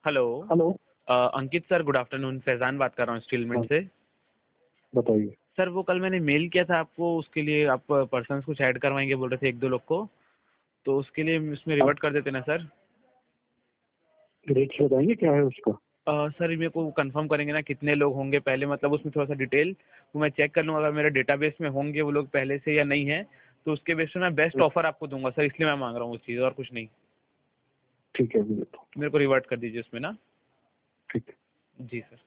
Hello. Hello. Ankit sir, good afternoon. Faizan बात कर रहा हूँ स्टीलमिंट हाँ, से। बताइए। सर वो कल मैंने मेल किया था आपको, उसके लिए आप पर्सन्स कुछ ऐड करवाएंगे बोल रहे थे, एक दो लोग को, तो उसके लिए उसमें आप रिवर्ट कर देते ना सर। रेट्स बताएंगे क्या है उसका? सर मेरे को कंफर्म करेंगे ना कितने लोग होंगे पहले, मतलब उसमें थोड़ा सा डिटेल वो मैं चेक कर लूँगा, अगर मेरे डेटाबेस में होंगे वो लोग पहले से या नहीं है, तो उसके बेस पे मैं बेस्ट ऑफर आपको दूंगा सर, इसलिए मैं मांग रहा हूँ उस चीज़, और कुछ नहीं। ठीक है, अभी बताओ। मेरे को रिवर्ट कर दीजिए उसमें ना। ठीक है। जी सर।